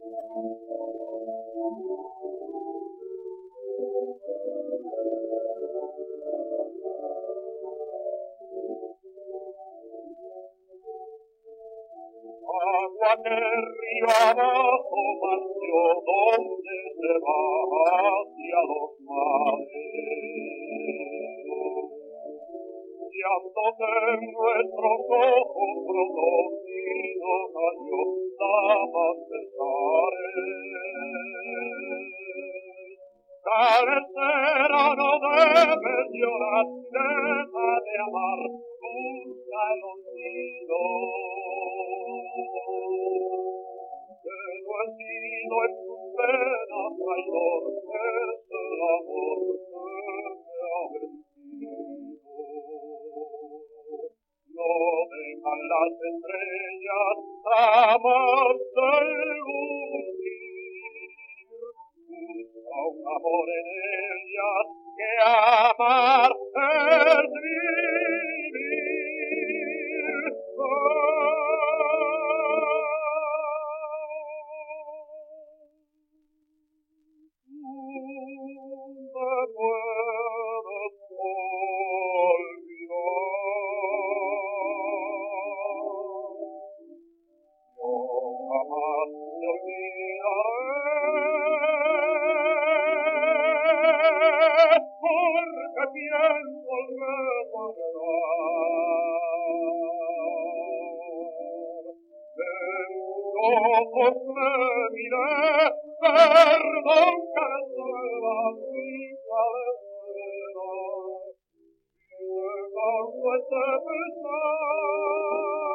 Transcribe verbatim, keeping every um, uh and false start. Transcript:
Agua que río abajo marchó donde se va hacia los mares. Llanto que en nuestros ojos producidos cayó damas pesares. Cabecera, no debes llorar, deja de amar, busca el olvido. Que no he sido en tus penas traidor, es el amor que me ha vencido. No dejan las estrellas jamás de iludir. Busca un amor en ellas, que amar es vivir. Me puedes olvidar. Yo jamás te olvidaré, porque pienso en recordar. En tus ojos me miré, perdón que resuelva mi cabecera, y me canso este pesar.